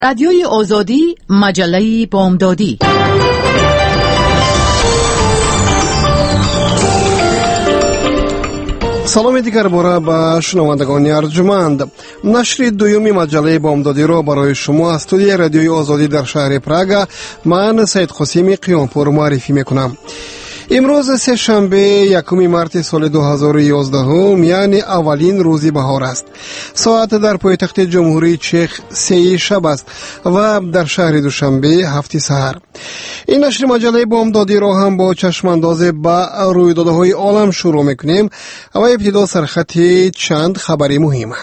رادیوی آزادی، مجله بامدادی. سلام دیگر باره به شنوندگان ارجمند. نشر دومی مجله بامدادی را برای شما از استودیوی رادیوی آزادی در شهر پراگ من سید قاسمی قیامپور معرفی میکنم. امروز سه شنبه 1 مارس سال 2011 یعنی اولین روز بهار است. ساعت در پایتخت جمهوری چک 3 شب است و در شهر دوشنبه 7 سحر. این نشر مجله بامدادی را هم با چشم انداز به رویدادهای عالم شروع میکنیم و ابتدا سرخط چند خبری مهم.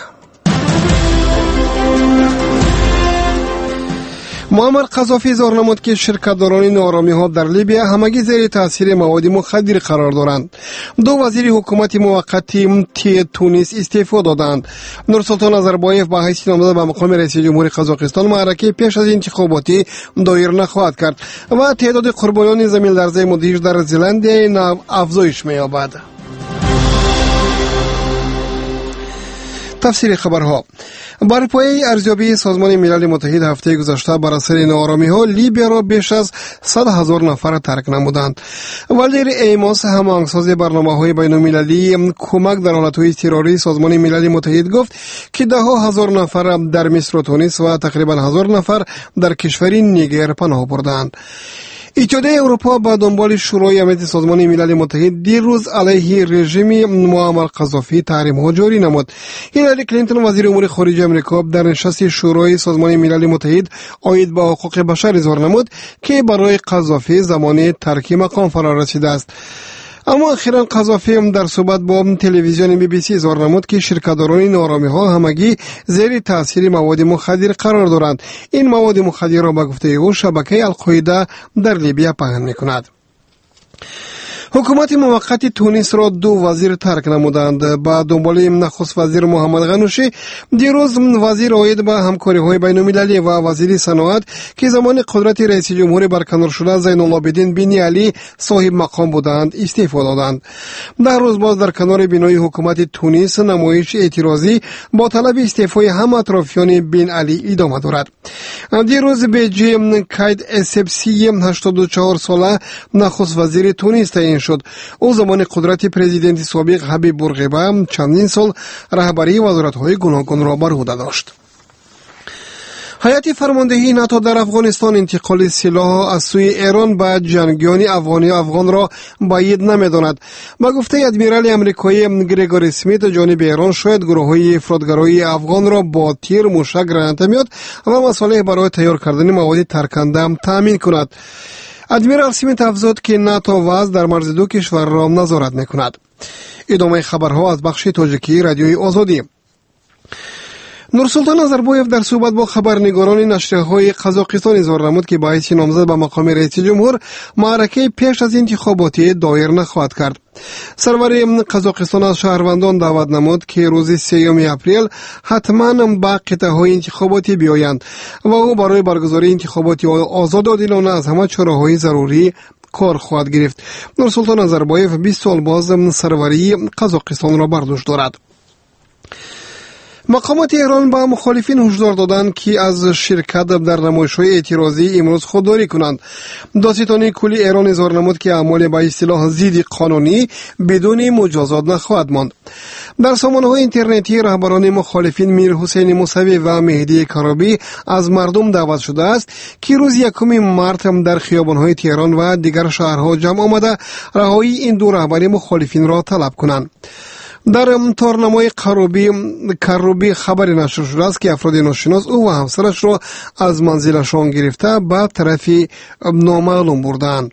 معمر قذافی اظهار نمود که شرکت‌داران ناآرامی‌ها در لیبیا همگی زیر تاثیر مواد مخدر قرار دارند. دو وزیر حکومت موقتی تونس استعفا دادند. نورسلطان نظربایف با حیث نامزد به مقام رئیس جمهوری قزاقستان معرکه پیش از انتخاباتی دایر نخواهد کرد و تعداد قربانیان زمین‌لرزه مدهش در زلندیا افزایش می‌یابد. تفسیر خبرها. بر پایه ارزیابی سازمان ملل متحد هفته گذشته بر اثر ناآرامی‌ها لیبیا را بیش از 100,000 نفر ترک نمودند. والدیر ایماس هماهنگساز برنامه‌های بین‌المللی کمک در حالت‌های اضطراری سازمان ملل متحد گفت که 10,000 نفر در مصر و تونس و تقریباً 1000 نفر در کشور نیگر پناه بردند. اتحادیه اروپا با دنبال شورای امنیت سازمان ملل متحد دیروز علیه رژیم معمر قذافی تحریم‌ها جاری نمود. هیلاری کلینتون وزیر امور خارجه آمریکا در نشست شورای سازمان ملل متحد عاید به حقوق بشر اظهار نمود که برای قذافی زمان ترک مقام فرا رسیده است. اما اخیراً قذافی در صحبت با تلویزیون BBC اظهار نمود که شرکت‌داران ناآرامی‌ها همگی زیر تاثیر مواد مخدر قرار دارند. این مواد مخدر را به گفته او شبکه القاعده در لیبیا پنهان می‌کند. حکومت موقت تونس را دو وزیر ترک نمودند. با دنبال نخست وزیر محمد غنوشی دیروز وزیر عاید به همکاری‌های بین‌المللی و وزیر صنعت که زمان قدرت رئیس جمهور برکنار شده زین العابدین بن علی صاحب مقام بودند استعفا دادند. در روز باز در کنار بینای حکومت تونس نمایش اعتراضی با طلب استعفای هم اطرافیان بن علی ادامه دارد. دیروز به جای کاید اسپسی 84 ساله نخست وزیر تونس تعیین شد. او زمان قدرت پرزیدنت سابق حبیب بورقیبه چندین سال رهبری وزارت‌های گوناگون را بر عهده داشت. هیئت فرماندهی ناتو در افغانستان انتقال سلاح از سوی ایران به جنگیان افغان را باید نمی‌داند. با گفته ادمیرال امریکایی گریگوری اسمیت جانب ایران شاید گروه‌های افراطگرای افغان را با تیر موشک گرانت و مصالح برای تیار کردن مواد ترکنده تامین کند. ادمیرال اسمیت افزود که ناتو وضع در مرز دو کشور را نظارت می‌کند. ادامه خبرها از بخش تاجیکی رادیوی آزادی. نورسلطان نظربایف در صحبت با خبرنگاران نشریه‌های قزاقستان اظهار نمود که با حیث نامزد به مقام رئیس جمهور معرکه پیش از انتخاباتی دایر نخواهد کرد. سرور قزاقستان از شهروندان دعوت نمود که روز 3 اپریل حتما به قطعه‌های انتخاباتی بیایند و او برای برگزاری انتخابات آزاد و عادلانه از همه چاره‌های ضروری کار خواهد گرفت. نورسلطان نظربایف 20 سال باز سروری قزاقستان را بر دوش دارد. مقامات ایران با مخالفین هشدار دادند که از شرکت در نمایش‌های اعتراضی امروز خودداری کنند. دادستانی کلی ایران اظهار نمود که اعمال به اصطلاح ضد قانونی بدون مجازات نخواهد ماند. در سامانه‌های اینترنتی رهبران مخالفین میر حسین موسوی و مهدی کرابی از مردم دعوت شده است که روز 1 مارس در خیابان‌های تهران و دیگر شهرها جمع آمده رهایی این دو رهبر مخالفین را طلب کنند. در تارنمای کروبی خبری نشر شده است که افراد ناشناس او و همسرش را از منزلشان گرفته به طرفی نامعلوم بردند.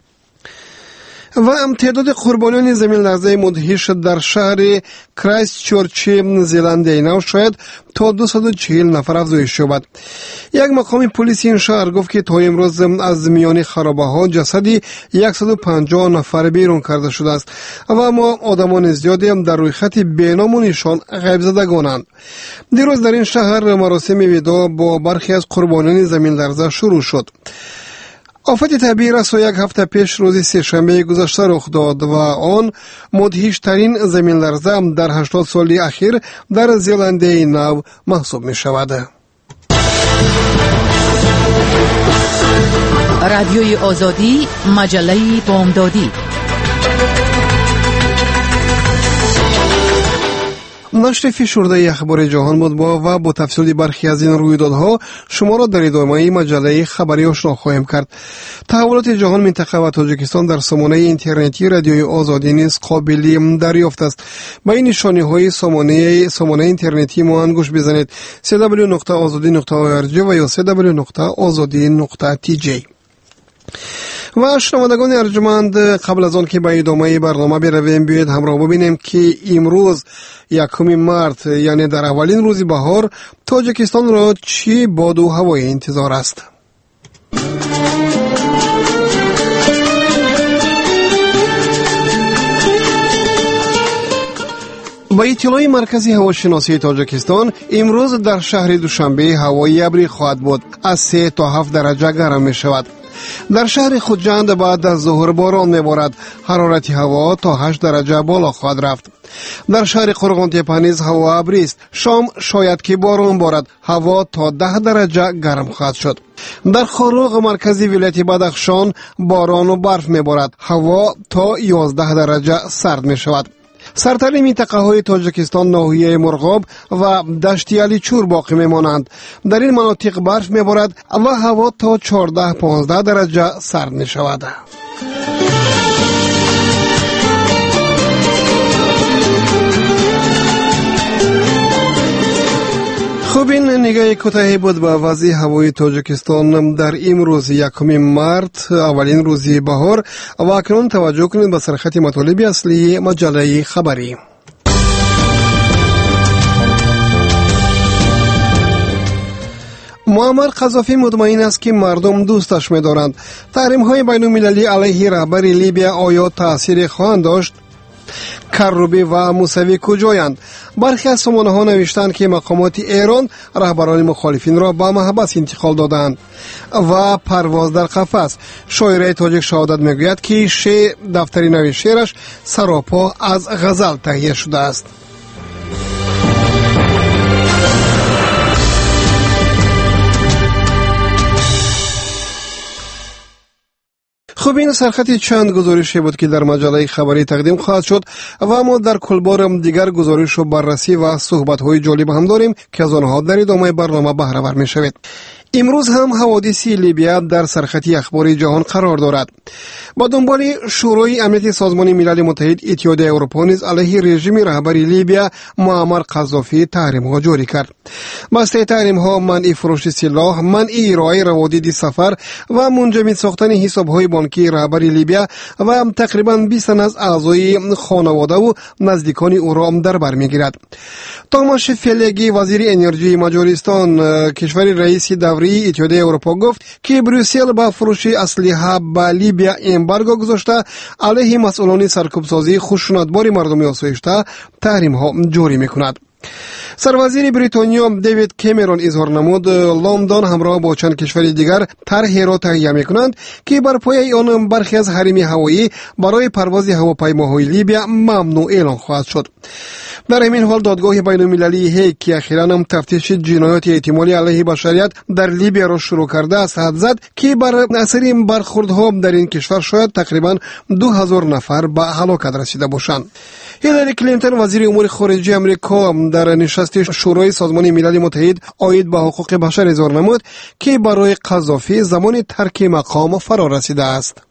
و تعداد قربانیان زمین‌لرزه مدهش در شهر کرایستچرچ زلندیای نو شاید تا 240 نفر افزایش یابد. یک مقام پلیس این شهر گفت که تا امروز از میان خرابه‌ها جسدی 150 نفر بیرون کرده شده است و اما آدمان زیادی در روی خط بینام و نشان غیب زدگانند. دیروز در این شهر مراسم وداع با برخی از قربانیان زمین‌لرزه شروع شد. آفت طبیعی را 1 هفته پیش روز سه‌شنبه گذشته رخ داد و آن مدهش ترین زمین لرزه در 80 سال اخیر در زلندیای نو محسوب می شود. رادیوی آزادی، مجله بامدادی. نشر فشرده اخبار جهان بود و با تفصیل برخی از این رویدادها شما را در ادامه مجله خبری آشنا خواهیم کرد. تحولات جهان، منطقه و تاجیکستان در سامانه اینترنتی رادیوی آزادی نیز قابل دریافت است. با این نشانه‌های سامانه اینترنتی ما انگوش بزنید: www.azadi.org و یا www.azadi.tj. و شنوندگان ارجمند، قبل از آن که به ادامه برنامه برویم، بیایید همراه ببینیم که امروز 1 مارس یعنی در اولین روز بهار تاجیکستان را چی باد و هوای انتظار است. با اطلاع مرکزی هواشناسی تاجیکستان، امروز در شهر دوشنبه هوای ابری خواهد بود. از 3 تا 7 درجه گرم می شود. در شهر خودجند بعد از ظهر باران میبارد. حرارت هوا تا 8 درجه بالا خواهد رفت. در شهر قرغان تپه نیز هوا ابری است. شام شاید که باران بارد. هوا تا 10 درجه گرم خواهد شد. در خاروق مرکزی ولایت بدخشان باران و برف میبارد. هوا تا 11 درجه سرد می شود. سرتر منطقه های تاجیکستان ناحیه مرغاب و دشت علیچور باقی میمانند. در این مناطق برف میبارد و هوا تا 14-15 درجه سرد می شود. خوب، این نگاه کوتاهی بود به وضع هوای تاجیکستان در امروز 1 مارس اولین روز بهار. و اکنون توجه کنید به سرخط مطالب اصلی مجله خبری. معمر قذافی مطمئن است که مردم دوستش می‌دارند. تحریم‌های بین‌المللی علیه رهبر لیبیا آیا تأثیر خواهند داشت؟ کروبی و موسوی کجایند؟ برخی از سامانه‌ها نوشتند که مقامات ایران رهبران مخالفین را به محبس انتقال دادند. و پرواز در قفس، شاعر تاجیک شهادت میگوید که دفتر نوی شعرش سراپا از غزل تهیه شده است. خب، این سرخط چند گزارشی بود که در مجله خبری تقدیم خواهد شد و ما در کلبار دیگر گزارش و بررسی و صحبت‌های جالب هم داریم که از آنها در ادامه برنامه بهره ور می‌شوید. امروز هم حوادث لیبیا در سرخط اخبار جهان قرار دارد. با دنبال شورای امنیت سازمان ملل متحد، اتحادیه اروپا نیز علیه رژیم رهبر لیبیا معمر قذافی تحریم‌ها جاری کرد. بسته تحریم‌ها منع فروش سلاح، منع ارائه روادید سفر و منجمد ساختن حساب‌های بانکی رهبر لیبیا و تقریباً 20 تن از اعضای خانواده و نزدیکان او را در بر می‌گیرد. تاماش فلگی، وزیر انرژی مجارستان، کشور رئیس دوره اتحادیه اروپا، گفت که بروسل با فروش اسلحه به لیبیا امبارگو گذاشته، علیه مسئولان سرکوبسازی خشونتبار مردم آسایشته تحریم‌ها جاری می‌کند. سروزیر بریتانیا دیوید کامرون اظهار نمود لندن همراه با چند کشور دیگر طرحی را تهیه می‌کنند که بر پایه آن برخی از حریم هوایی برای پرواز هواپیماهای لیبیا ممنوع اعلان خواهد شد. در همین حال دادگاه بین‌المللی هیگ که اخیراً هم تفتیش جنایات احتمالی علیه بشریت در لیبیا را شروع کرده است، حد زد که بر اثر این برخوردها در این کشور شاید تقریباً 2000 نفر به هلاکت رسیده باشند. هیلاری کلینتون، وزیر امور خارجه آمریکا، در نشست شورای سازمان ملل متحد عاید به حقوق بشر اظهار نمود که برای قذافی زمان ترک مقام فرا رسیده است.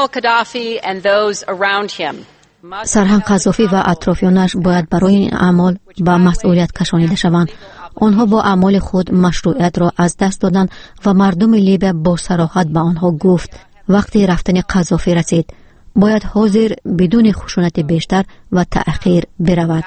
سرهنگ قذافی و اطرافیانش باید برای این اعمال به مسئولیت کشانیده شوند. آنها با اعمال خود مشروعیت را از دست دادند و مردم لیبیا با صراحت به آنها گفت وقتی رفتن قذافی رسید باید حاضر بدون خشونت بیشتر و تأخیر برود.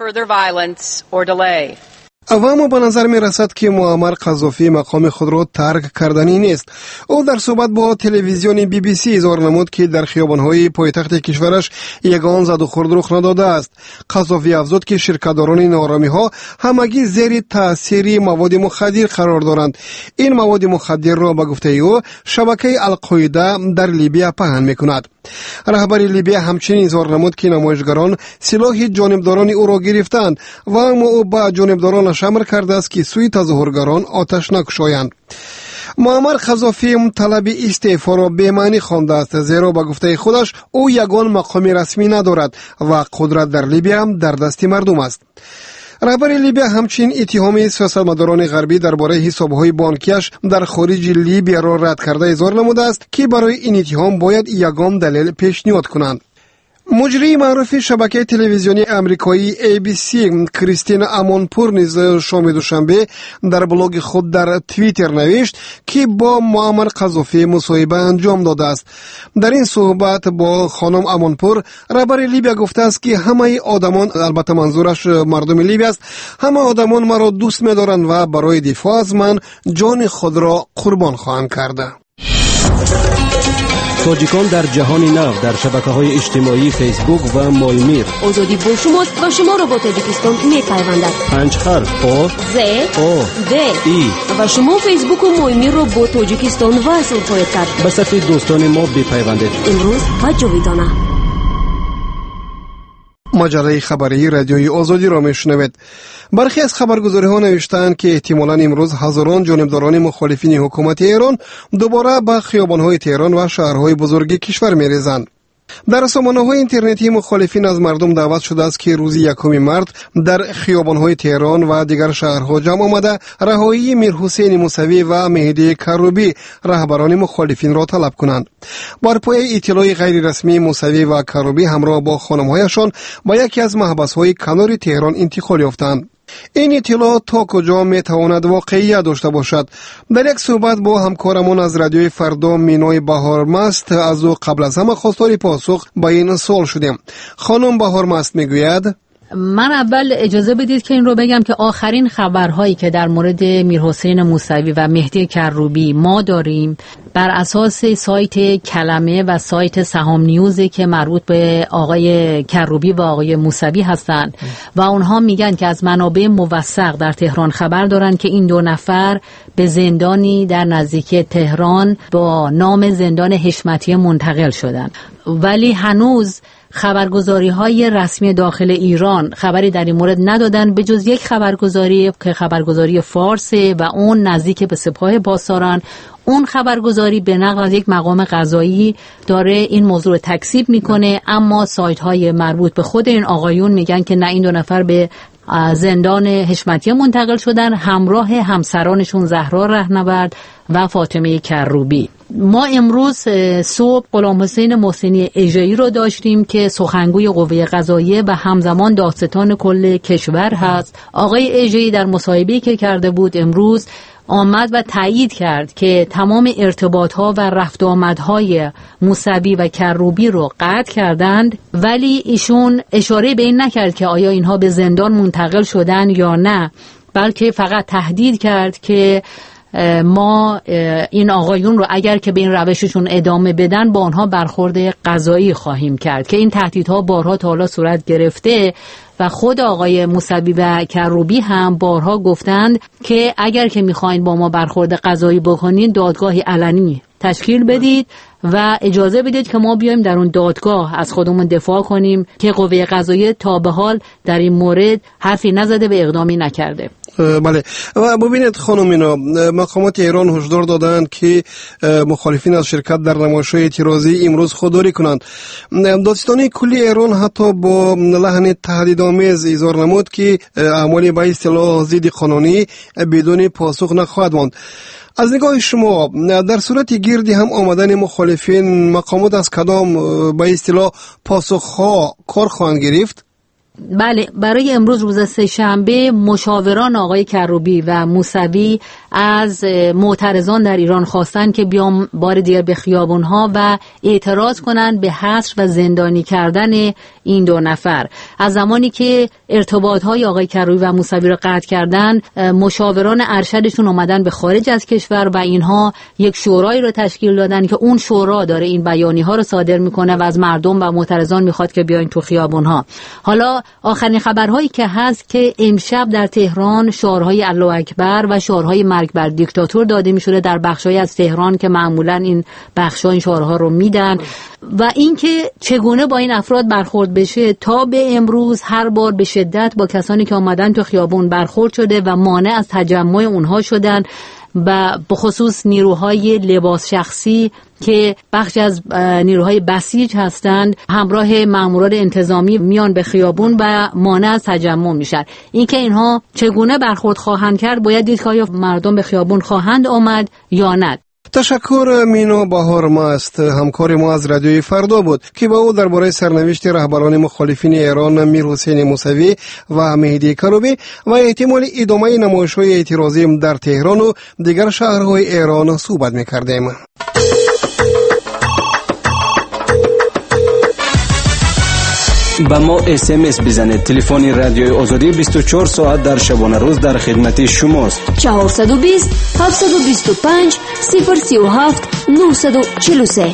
اما به نظر می رسد که معمر قذافی مقام خود را ترک کردنی نیست. او در صحبت با تلویزیون بی بی سی اظهار نمود که در خیابان‌های پایتخت کشورش یگان زد و خورد رخ نداده است. قذافی افزود که شرکت‌داران این آرامی‌ها همگی زیر تأثیر مواد مخدر قرار دارند. این مواد مخدر را به گفته او شبکه القاعده در لیبیا پهن می‌کند. رهبر لیبیا همچنین اظهار نمود که نمایشگران سلاح جانبداران او را گرفتند و اما او با جانبدارانش امر کرده است که سوی تظاهرگران آتش نکشایند. معمر قذافی طلب استعفا را بی‌معنی خوانده است، زیرا به گفته خودش او یگان مقام رسمی ندارد و قدرت در لیبیا هم در دست مردم است. رهبر لیبیا همچنین اتهام سیاستمداران غربی درباره حساب‌های بانکیش در خارج لیبیا را رد کرده اظهار نموده است که برای این اتهام باید یگان دلیل پیشنهاد کنند. مجری معروف شبکه تلویزیونی امریکایی ABC کریستین امونپور نیز شام دوشنبه در بلاگ خود در توییتر نوشت که با معمر قذافی مصاحبه انجام داده است. در این صحبت با خانم امونپور رهبر لیبیا گفته است که همه آدمان، البته منظورش مردم لیبیا است، همه آدمان مرا دوست می‌دارند و برای دفاع از من جان خود را قربان خواهند کرد. تاجیکان در جهان نو در شبکه‌های اجتماعی فیسبوک و مایمیر. آزادی با شماست و شما را با تاجیکستان می‌پیوندد. 5 حرف آ ز او د ای و شما فیسبوک و مایمیر را با تاجیکستان وصل خواهید کرد. به صفحه دوستان ما بپیوندید. امروز و جاویدانه. مجله خبری رادیوی آزادی را میشنوید. برخی از خبرگزاری‌ها نوشتند که احتمالاً امروز هزاران جانبداران مخالفین حکومت ایران دوباره به خیابان‌های تهران و شهرهای بزرگ کشور می‌ریزند. در رسانه‌های اینترنتی مخالفین از مردم دعوت شده است که روز 1 مارس در خیابان‌های تهران و دیگر شهرها جمع آمده رهایی میرحسین موسوی و مهدی کروبی رهبران مخالفین را طلب کنند. بر پایه اطلاع غیر رسمی موسوی و کروبی همراه با خانم‌هایشان به یکی از محبس‌های کنار تهران انتقال یافتند. این اطلاع تا کجا میتواند واقعیت داشته باشد؟ در یک صحبت با همکارمان از رادیوی فردا مینای بهارمست از او قبل از همه خواستار پاسخ به این سوال شدیم. خانم بهارمست میگوید: من اول اجازه بدید که این رو بگم که آخرین خبرهایی که در مورد میرحسین موسوی و مهدی کروبی ما داریم بر اساس سایت کلمه و سایت سهام نیوزی که مربوط به آقای کروبی و آقای موسوی هستند و اونها میگن که از منابع موثق در تهران خبر دارن که این 2 نفر به زندانی در نزدیکی تهران با نام زندان حشمتیه منتقل شدن، ولی هنوز خبرگزاری‌های رسمی داخل ایران خبری در این مورد ندادن به جز یک خبرگزاری که خبرگزاری فارسه و اون نزدیک به سپاه پاسداران. اون خبرگزاری به نقل از یک مقام قضایی داره این موضوع رو تکذیب میکنه، اما سایت‌های مربوط به خود این آقایون میگن که نه، این 2 نفر به زندان حشمتیه منتقل شدن همراه همسرانشون زهرا رهنورد و فاطمه کروبی. ما امروز صبح غلام حسین محسنی اژه‌ای رو داشتیم که سخنگوی قوه قضاییه و همزمان دادستان کل کشور هست. آقای اژه‌ای در مصاحبه‌ای که کرده بود امروز آمد و تایید کرد که تمام ارتباط‌ها و رفت و آمدهای موسوی و کروبی رو قطع کردند، ولی ایشون اشاره به این نکرد که آیا اینها به زندان منتقل شدن یا نه، بلکه فقط تهدید کرد که ما این آقایون رو اگر که به این روششون ادامه بدن با آنها برخورد قضایی خواهیم کرد، که این تهدیدها بارها تا حالا صورت گرفته و خود آقای موسوی و کروبی هم بارها گفتند که اگر که میخواین با ما برخورد قضایی بکنین دادگاهی علنی تشکیل بدید و اجازه بدید که ما بیایم در اون دادگاه از خودمون دفاع کنیم، که قوه قضاییه تا به حال در این مورد حرفی نزده و اقدامی نکرده. بله، و ببینید خانم، اینا مقامات ایران هشدار دادند که مخالفین از شرکت در نمایش‌های اعتراضی امروز خودداری کنند. دادستان کلی ایران حتی با لحن تهدیدآمیز اظهار نمود که اعمال به اصطلاح ضد قانونی بدون پاسخ نخواهد ماند. از نگاه شما در صورت گردی هم آمدن مخالفین مقامات از کدام به اصطلاح پاسخ‌ها کار خواهند گرفت؟ بله، برای امروز روز سه‌شنبه مشاوران آقای کروبی و موسوی از معترضان در ایران خواستن که بیان بار دیگر به خیابونها و اعتراض کنند به حصر و زندانی کردن این 2 نفر. از زمانی که ارتباطهای آقای کروبی و موسوی را قطع کردن، مشاوران ارشدشون اومدن به خارج از کشور و اینها یک شورایی رو تشکیل دادن که اون شورا داره این بیانیه‌ها رو صادر میکنه و از مردم و معترضان میخواد که بیاین تو خیابونها. حالا آخرین خبرهایی که هست که امشب در تهران شعارهای الله اکبر و شعارهای مرگ بر دیکتاتور داده میشده در بخشای از تهران که معمولا این بخشا این شعارها رو میدن، و اینکه چگونه با این افراد برخورد بشه تا به امروز هر بار به شدت با کسانی که آمدن تو خیابون برخورد شده و مانع از تجمع اونها شدن و بخصوص نیروهای لباس شخصی که بخش از نیروهای بسیج هستند همراه ماموران انتظامی میان به خیابون و مانع از تجمع میشن. اینکه اینها چگونه برخورد خواهند کرد باید دید که آیا مردم به خیابون خواهند آمد یا نه. تشکر. مینا بهار ماست همکار ما از رادیوی فردا بود که با او درباره سرنوشت رهبران مخالفین ایران میرحسین موسوی و مهدی کروبی و احتمال ادامه نمایش‌های اعتراضی در تهران و دیگر شهرهای ایران صحبت می‌کردیم. با ما SMS بزنید. تلفن رادیوی آزادی 24 ساعت در شبانه روز در خدمت شماست. 420 725 037 943.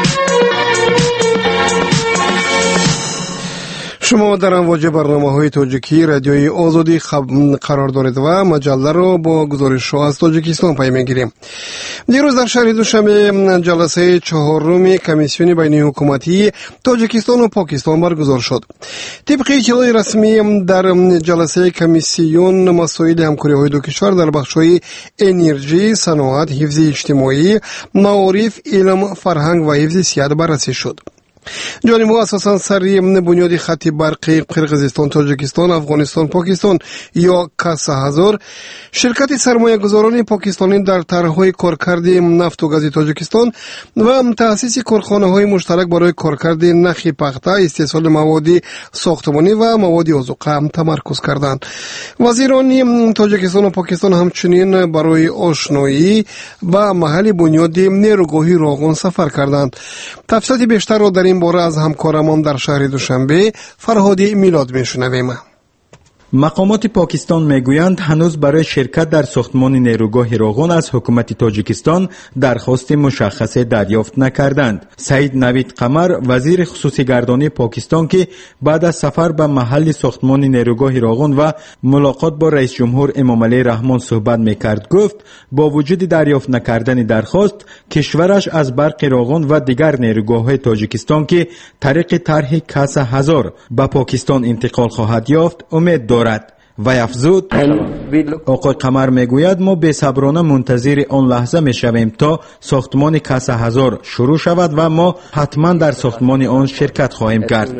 شما در امواج برنامه‌های تاجیکی رادیوی آزادی قرار دارید و مجله را با گزارش‌ها از تاجیکستان پی می‌گیریم. دیروز در شهر دوشنبه جلسه چهارم کمیسیون بین حکومتی تاجیکستان و پاکستان برگزار شد. طبق اطلاع رسمی در جلسه کمیسیون مسائل همکاری‌های دو کشور در بخش‌های انرژی، صنعت، حفظ اجتماعی، معارف، علم، فرهنگ و حفظ سیاحت بررسی شد. جانب اساساً سری بنیاد خط برقی قرقیزستان، تاجیکستان، افغانستان، پاکستان یا کاسا هزار شرکت سرمایه گذاران پاکستانی در طرح‌های کارکرد نفت و گاز تاجیکستان و تأسیس کارخانه‌های مشترک برای کارکرد نخ پخته، استحصال مواد ساختمانی و مواد آذوقه تمرکز کردند. وزیران تاجیکستان و پاکستان همچنین برای آشنایی با محل بنیاد نیروگاهی راغون سفر کردند. تفصیلات بیشتر را در این باره از همکارمان در شهر دوشنبه فرهاد میلاد میشنویم. مقامات پاکستان میگویند هنوز برای شرکت در ساختمان نیروگاه راغون از حکومت تاجیکستان درخواست مشخص دریافت نکردند. سعید نوید قمر وزیر خصوصی گردانی پاکستان که بعد از سفر به محل ساختمان نیروگاه راغون و ملاقات با رئیس جمهور امام علی رحمان صحبت میکرد گفت با وجود دریافت نکردن درخواست کشورش از برق راغون و دیگر نیروگاه‌های تاجیکستان که طریق طرح کاسا هزار به پاکستان انتقال خواهد یافت امید دارد. و افزود آقای قمر میگوید ما بی‌صبرانه منتظر آن لحظه میشویم تا ساختمان کاسا هزار شروع شود و ما حتما در ساختمان آن شرکت خواهیم کرد.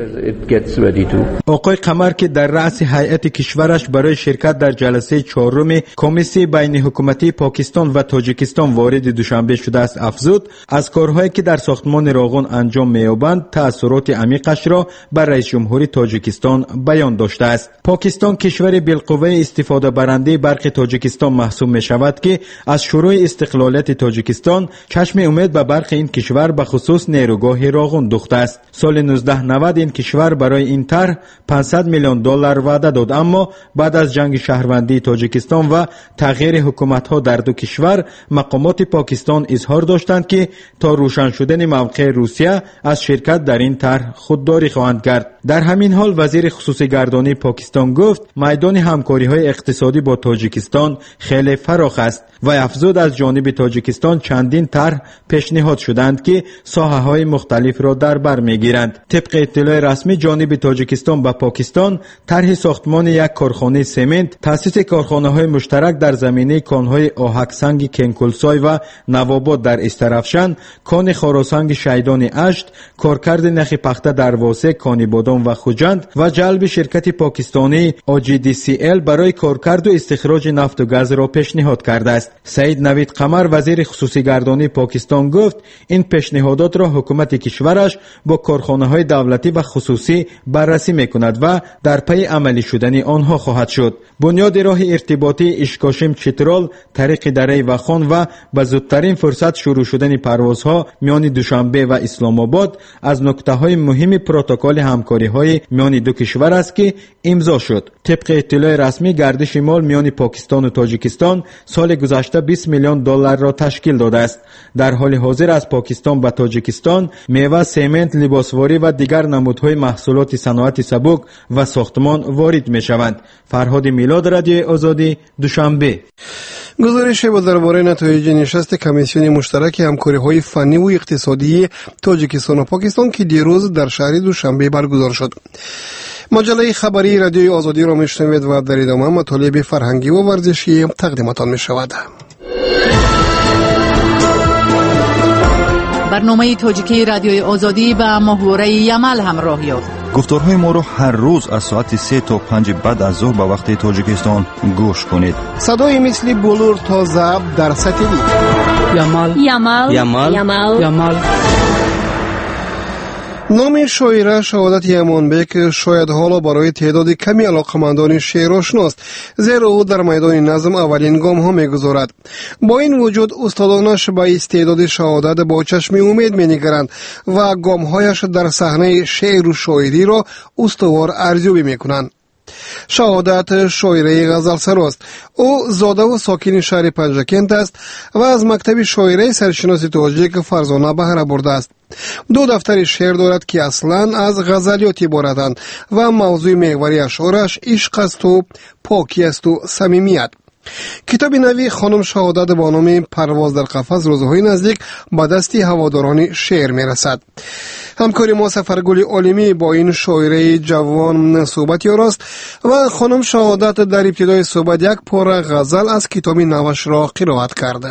آقای قمر که در رأس هیئت کشورش برای شرکت در جلسه چهارم کمیسیون بین حکومتی پاکستان و تاجیکستان وارد دوشنبه شده است افزود از کارهایی که در ساختمان راغون انجام می‌یابند تأثیرات عمیقش را بر رئیس جمهوری تاجیکستان بیان داشته است. پاکستان کشور بالقوه استفاده برنده برق تاجیکستان محسوب می شود که از شروع استقلالیت تاجیکستان چشم امید به برق این کشور به خصوص نیروگاه راغون دوخته است. سال 1990 این کشور برای این طرح 500 میلیون دلار وعده داد، اما بعد از جنگ شهروندی تاجیکستان و تغییر حکومت ها در دو کشور مقامات پاکستان اظهار داشتند که تا روشن شدن موقع روسیه از شرکت در این طرح خودداری خواهند کرد. در همین حال وزیر خصوصی گردانی پاکستان گفت میدان همکاری‌های اقتصادی با تاجیکستان خیلی فراخ است و افزود از جانب تاجیکستان چندین طرح پیشنهاد شدند که ساحه‌های مختلف را در بر می‌گیرند. طبق اطلاع رسمی جانب تاجیکستان با پاکستان طرح ساختمان یک کارخانه سمنت، تأسیس کارخانه‌های مشترک در زمینه کان‌های آهکسنگ کنکولسای و نواباد در استرافشان، کان خراسانگ شیدان اشت، کارکرد نخ پخته در واسه کان بادام و خوجند و جلب شرکت پاکستانی OGDCL برای کارکرد و استخراج نفت و گاز را پیشنهاد کرده است. سعید نوید قمر وزیر خصوصی گردانی پاکستان گفت این پیشنهادات را حکومت کشورش با کارخانه‌های دولتی و خصوصی بررسی می‌کند و در پی عملی شدن آنها خواهد شد. بنیاد راه ارتباطی اشکاشم چترال، طریق دره وخان و به زودترین فرصت شروع شدن پروازها میان دوشنبه و اسلام آباد از نکته‌های مهم پروتکل همکاری‌های میان دو کشور است که امضا شد. طبق اطلاع رسمی گردش مال میان پاکستان و تاجیکستان سال گذشته 20 میلیون دلار را تشکیل داده است. در حال حاضر از پاکستان و تاجیکستان میوه، سمنت، لباسواری و دیگر نمودهای محصولات صنعت سبک و ساختمان وارد میشوند. فرهاد میلاد، رادیو آزادی، دوشنبه. گزارش بود درباره نتایج نشست کمیسیون مشترک همکاری‌های فنی و اقتصادی تاجیکستان و پاکستان که دیروز در شهر دوشنبه برگزار شد. مجله خبری رادیوی آزادی را میشنوید و در ادامه مطالب فرهنگی و ورزشی تقدیمتان میشود. برنامه تاجیکی رادیوی آزادی و محور یمل همراه یافت. گفتارهای ما رو هر روز از ساعت 3 تا 5 بعد از ظهر به وقت تاجیکستان گوش کنید. صدای مثل بلور تا ضبط در ستیلی. یمل. نام شاعره شهادت یمانبک شاید حالا برای تعداد کمی علاقمندان شعر آشناست، زیرا او در میدان نظم اولین گام ها میگذارد. با این وجود استادانش به استعداد شهادت با چشم امید مینگرند و گام هایش در صحنه شعر و شاعری را استوار ارزیابی میکنند. شهادت شاعره غزلسراست. او زاده و ساکن شهر پنجکент است و از مکتب شاعره سرشناس تاجیک فرزانه بهره برده است. 2 دفتر شعر دارد که اصلا از غزلیات عبارتند و موضوع محوری اشعارش عشق است و پاکی است و صمیمیت. کتاب نوی خانم شهادت با نام پرواز در قفس روزهای نزدیک به دست هواداران شعر میرسد. همکاری ما سفرگل عالمی با این شاعره جوان صحبت یاراست و خانم شهادت در ابتدای صحبت یک پاره غزل از کتاب نوش را قرائت کرده.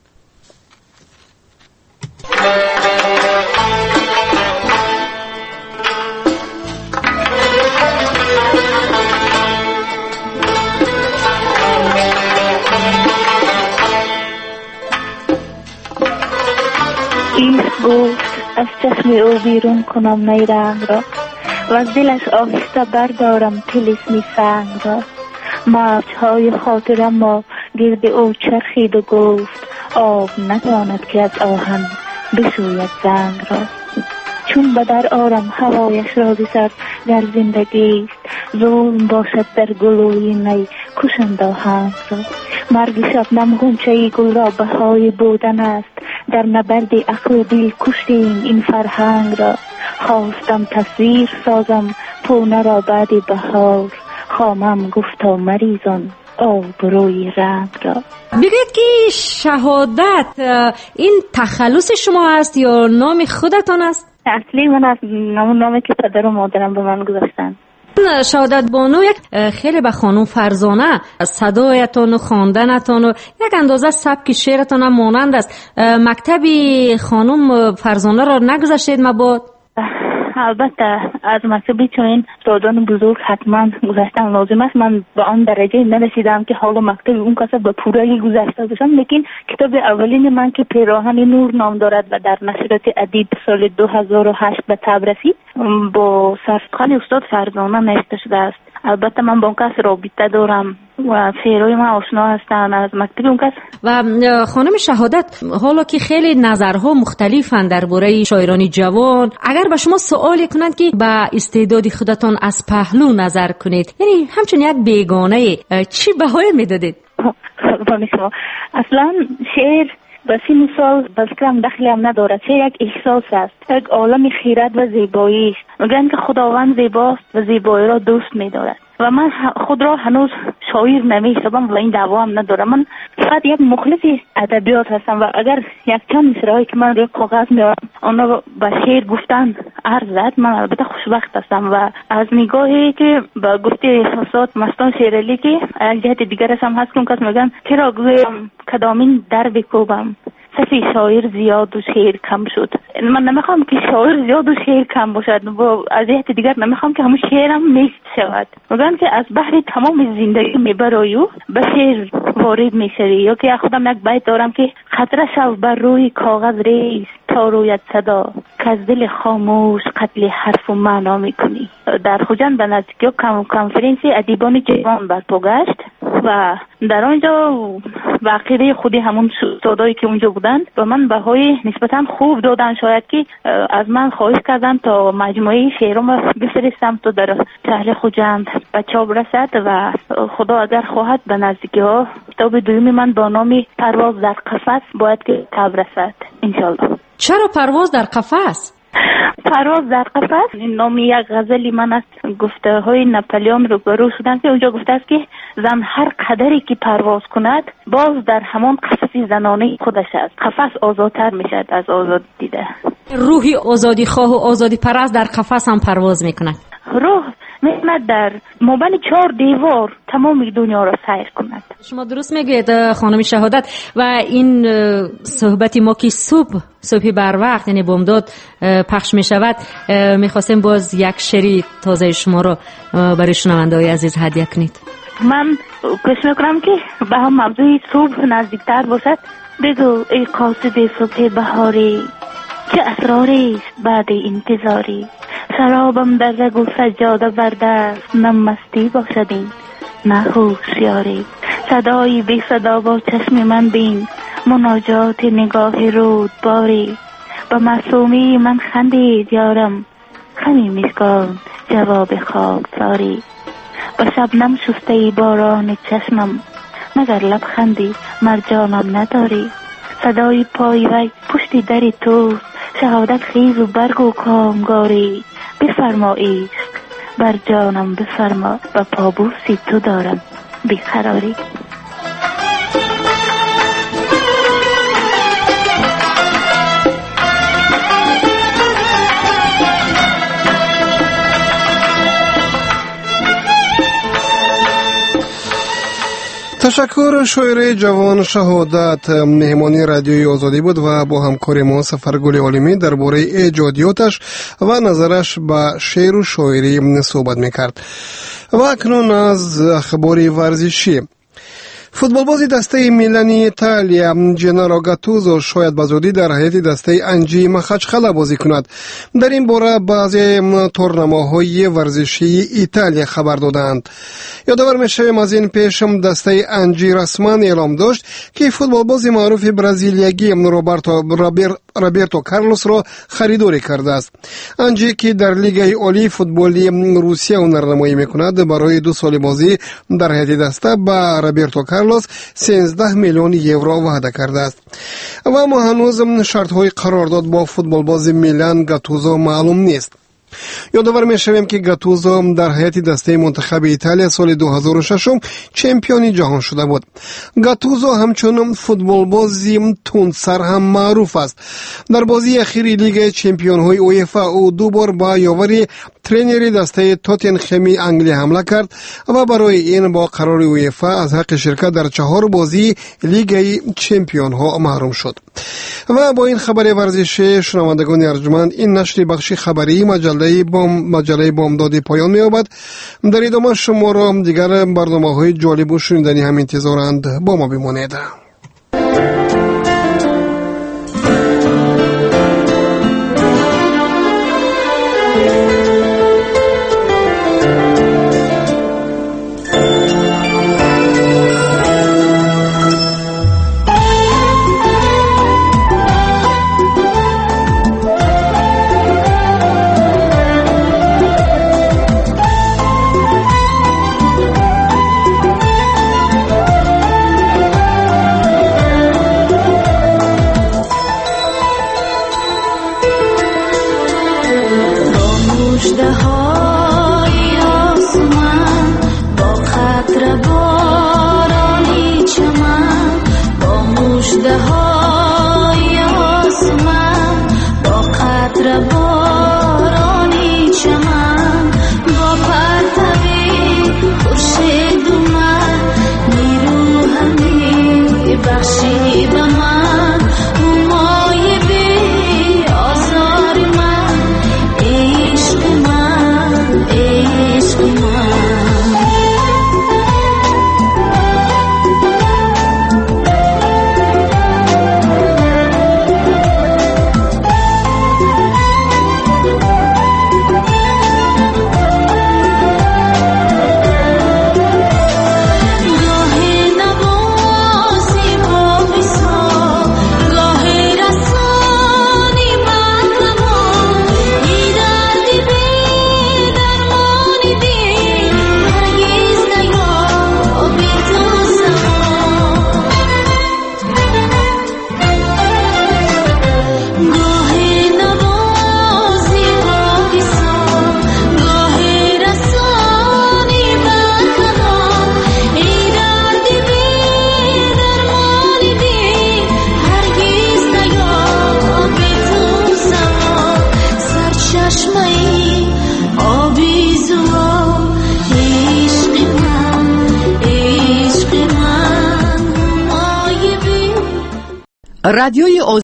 گفت از چشم او بیرون کنم نیرنگ را و از دلش آهسته بردارم طلسم سنگ را. موجهای خاطرم ما گرد او چرخید و گفت آب نتواند که از آهن بشوید زنگ را. چون به در آرم هوایش را بسر در زندگی است، ظلم باشد در گلوی نی کشند آهنگ را. مرگ شبنم غنچه گل را بهای بودن است، در نبرد عقل و دل کشتیم این فرهنگ را. خواستم تصویر سازم پونه را بعد بهار، خامم گفتا مریزان آبروی رنگ را. بگید که شهادت این تخلص شما است یا نام خودتان است؟ اصلی من است، نامی که پدر و مادرم به من گذاشتن. شهادت بانو یک خیلی به خانم فرزانه صدایتان و خواندنتان و یک اندازه سبک شعرتان هم مانند است. مکتبی خانم فرزانه را نگذاشتید مباد؟ البته از مکتبی چون استادان بزرگ حتما گذاشتن لازم است. من به آن درجه نرسیدم که حالا مکتب اون کسا به پورایی گذاشته باشم، لیکن کتاب اولین من که پیراهن نور نام دارد و در نشریات ادیب سال 2008 به تب رسید با سرخوان استاد فرزانه نوشته شده است. البته من با اون کس رابطه دارم و شعرهای من آشنا هستن از مکتب اون کس. و خانم شهادت، حالا که خیلی نظرها مختلفن درباره شاعران جوان، اگر به شما سوالی کنند که به استعداد خودتان از پهلو نظر کنید، یعنی همچون یک بیگانه، چی بهای میدادید؟ اصلا شعر و 30 سال بذکرم دخلی هم ندارد. شعر یک احساس است، یک عالم خیرت و زیبایی است. میگن که خداوند زیباست و زیبایی را دوست می‌دارد و من خود را هنوز شاعر نمی‌شدم و این دعوا هم ندارم. من فقط یک مخلص ادبیات هستم و اگر یک چند مصرعی که من روی کاغذ میارم آن را به شعر گفتن عرض زد، من البته خوشبخت هستم و از نگاهی که با گفته احساسات مستان شعر که یک جهت دیگرش هم هست که اون کس میگن که را گویم کدامین در بکوبم صفی شاعر زیاد و شعر کم شد. من نمیخوام که شاعر زیاد و شعر کم باشد و از جهت دیگر نمیخوام که همون شعرم نیست شود. میگن که از بحر تمام زندگی میبرایی و به شعر وارد میشوی، یا که خودم یک بیت دارم که خطره شو بر روی کاغذ ریز تا رویت صدا که از دل خاموش قتل حرف و معنا میکنی. در خوجند به نزدیکی کنفرانسی ادیبان جوان برپا گشت و در آنجا به عقیده خودی همون استادایی که اونجا بودند و من بهای نسبتا خوب دادن. شاید که از من خواهش کردن تا مجموعه شعرام بفرستم تا در شهر خوجند به چاپ رسد و خدا اگر خواهد به نزدیکی ها کتاب دومی من با نام پرواز در قفس باید که چاپ رسد انشالله. چرا پرواز در قفس؟ پرواز در قفس این نام یک غزلی من است. گفته های نپلیون رو برو شدن که اونجا گفته است که زن هر قدری که پرواز کند باز در همان قفس زنانه خودش است. قفس آزادتر میشد از آزاد دیده. روحی آزادی خواه و آزادی پرست در قفس هم پرواز میکنه. روح می‌آمد در مابین 4 دیوار تمام دنیا را سیر کند. شما درست میگید خانم شهادت. و این صحبتی ما که صبح بر وقت یعنی بامداد پخش می شود، میخواستیم باز یک شعری تازه شما رو برای شنونده‌های عزیز هدیه کنید. من کوشش میکنم که به هم موضوع صبح نزدیکتر باشد. بگو ای قاصد صبح بهاری، چه اسراری است بعد انتظاری. شرابم در رگ و سجاده بر دست، نه مستی باشد این نه هوشیاری. صدای بی صدا با چشم من بین، مناجات نگاه رود باری. به معصومی من خندید یارم، خمی میزگان جواب خاکساری. به شبنم شسته باران چشمم، مگر لبخندی مرجانم نداری. صدای پای وی پشت دری توست، شهادت خیز و برگ و کامگاری. بفرما عشق بر جانم بفرما، و پابوسی تو دارم بیقراری. تشکر. شاعر جوان شهادت مهمانی رادیوی آزادی بود و با همکار ما سفرگل عالمی درباره ایجادیاتش و نظرش به شعر و شاعری صحبت میکرد. و اکنون از اخبار ورزشی. فوتبالباز دسته میلانی ایتالیا جنارو گاتوزو شاید بزودی در هیئت دسته انجی مخچخله بازی کند. در این باره بعضی تورنمه‌های ورزشی ایتالیا خبر دادند. یادآور میشویم از این پیشم دسته انجی رسما اعلام داشت که فوتبالباز معروف برزیلیایی رابرتو کارلوس را خریداری کرده است. انجی که در لیگ عالی فوتبالی روسیه هنرنمایی میکند برای 2 سال بازی در هیئت دسته با رابرتو کارلوس 13 میلیون یورو وعده کرده است. و اما هنوز شرط‌های قرارداد با فوتبالباز میلان گاتوزو معلوم نیست. یادآور میشویم که گاتوزو در هیئت دسته منتخب ایتالیا سال 2006 چمپیون جهان شده بود. گاتوزو همچنین فوتبالبازی تندسر هم معروف است. در بازی اخیری لیگ چمپیون‌های اویفا او 2 بار با یاوری ترینری دسته توتنهمی انگلیس حمله کرد و برای این با قرار اویفا از حق شرکت در 4 بازی لیگ چمپیون‌ها محروم شد. و با این خبر ورزشی شنوندگان ارجمند، این نشر بخش خبری مجله بامداد پایان می‌یابد. در ادامه شما را دیگر برنامه‌های جالب و شنیدنی هم انتظارند. با ما بمانید. رادیوی